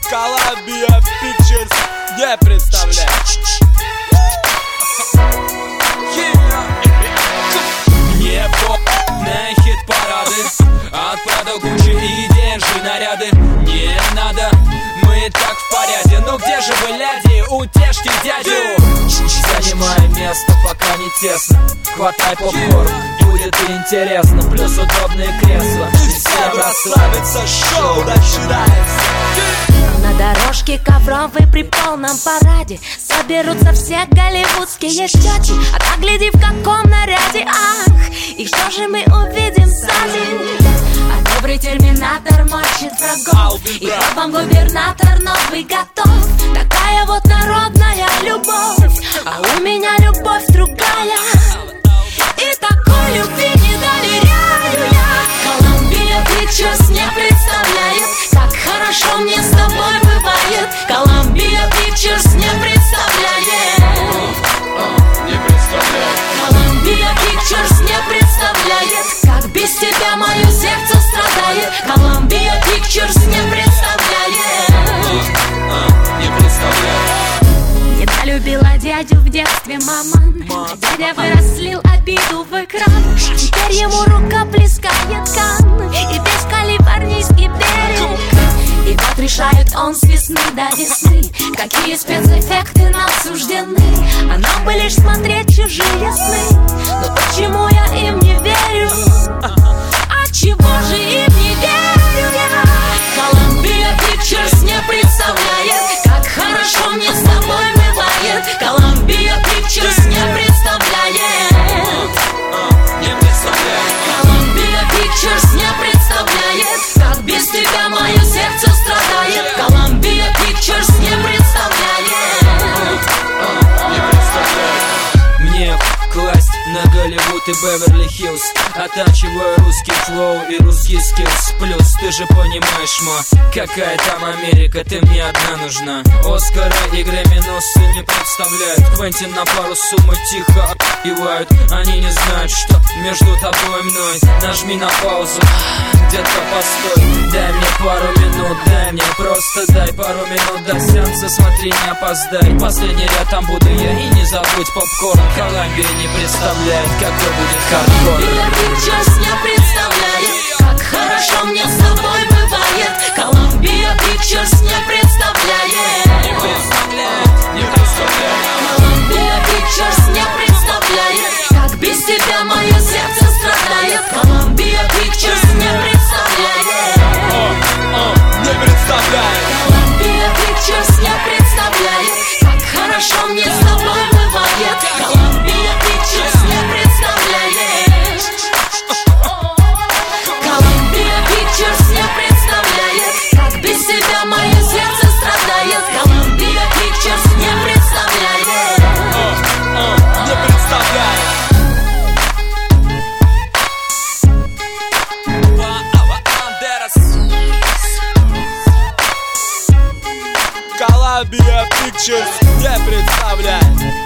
Columbia Pictures не представляет. Мне на хит-парады от Prada, Gucci и деньги наряды. Не надо, мы так в порядке. Ну где же вы, ляди, утешьте дядю. Занимай место, пока не тесно. Хватай попкорн, будет интересно. Плюс удобные кресла. И всем расслабиться, шоу начинается. На дорожке ковровой при полном параде соберутся все голливудские щеки. А так гляди, в каком наряде, ах, и что же мы увидим сзади? А добрый терминатор мочит врагов, и вам губернатор новый готов. Такая вот народная любовь, а у меня любовь другая. И такой любви не доверяю я. Columbia Pictures не представляет, как хорошо мне с тобой бывает. Columbia Pictures не представляет. Columbia Pictures не представляет, как без тебя мое сердце страдает. Columbia Pictures не представляет. Недолюбила дядю в детстве маман, а дядя вырос, слил обиду в экран. Теперь ему рука плескает Кан и весь калифорнийский берег. И вот решает он с весны до весны, какие спецэффекты нам суждены. А нам бы лишь смотреть чужие сны. Но почему я им не верю? А чего же им не верю я? Columbia Pictures не представляет, как хорошо мне с тобой бывает. Columbia Pictures не представляет. Columbia Pictures не представляет, как без тебя мое сердце страдает. Columbia Pictures не представляет. Мне класть на Голливуд и Беверли-Хиллз, оттачиваю русский флоу и русский скиллс. Плюс ты же понимаешь, какая там Америка, ты мне одна нужна. Оскара и Грэмми-носы не представляют. Квентин на пару суммы тихо отпевают. Они не знают, что между тобой и мной. Нажми на паузу, где-то постой. Дай мне пару минут, дай мне просто дай пару минут до сеанса, смотри, не опоздай. Последний ряд, там буду я, и не забудь попкорн. Columbia не представляет, какой будет хардкор. Columbia Pictures не представляет, как хорошо мне с тобой бывает. Columbia Pictures не представляет. Columbia Pictures не представляет, как без тебя мое сердце страдает. Columbia Pictures не представляет. Не представляет. Columbia Pictures не представляет, как хорошо мне с тобой бывает. Columbia Pictures не представляет. Columbia Pictures не представляет, как без тебя мое сердце страдает. Columbia Pictures не представляет. Не представляет. Columbia Pictures не представляет.